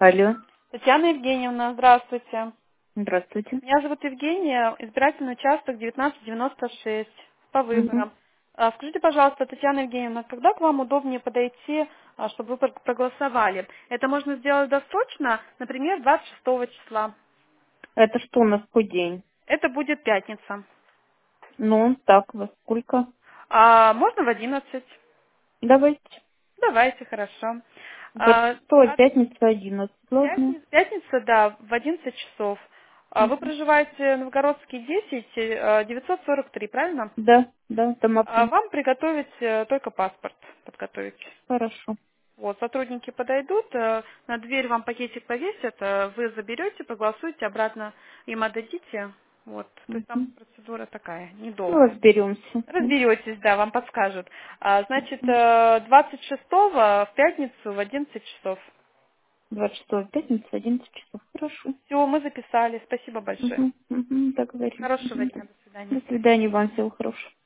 Алло, Татьяна Евгеньевна, здравствуйте. здравствуйте. Меня зовут Евгения, избирательный участок 1996 по Угу. выборам. Скажите, пожалуйста, Татьяна Евгеньевна, когда к вам удобнее подойти, чтобы вы проголосовали? Это можно сделать досрочно, например, 26 числа. Это что у нас какой день? Это будет пятница. Ну, так, во сколько? А можно в 11? Давайте. Давайте, хорошо. А, 26 пятница 11, ладно? Пятница, да, в 11 часов. Вы Мгм. проживаете Новгородский 10, 943, правильно? Да, да, домофон. Вам приготовить только паспорт, подготовить. Хорошо. Вот, сотрудники подойдут, на дверь вам пакетик повесят, вы заберете, проголосуете, обратно им отдадите. Вот, то есть там Угу. процедура такая, Ну, недолгая. разберемся. Разберетесь, да, вам подскажут. Значит, 26-го в пятницу в 11 часов. 26 пятница 11 часов. Хорошо. Все, мы записали. Спасибо большое. Угу. Угу. Договорились. Хорошего Угу. дня, до свидания. До свидания, вам всего хорошего.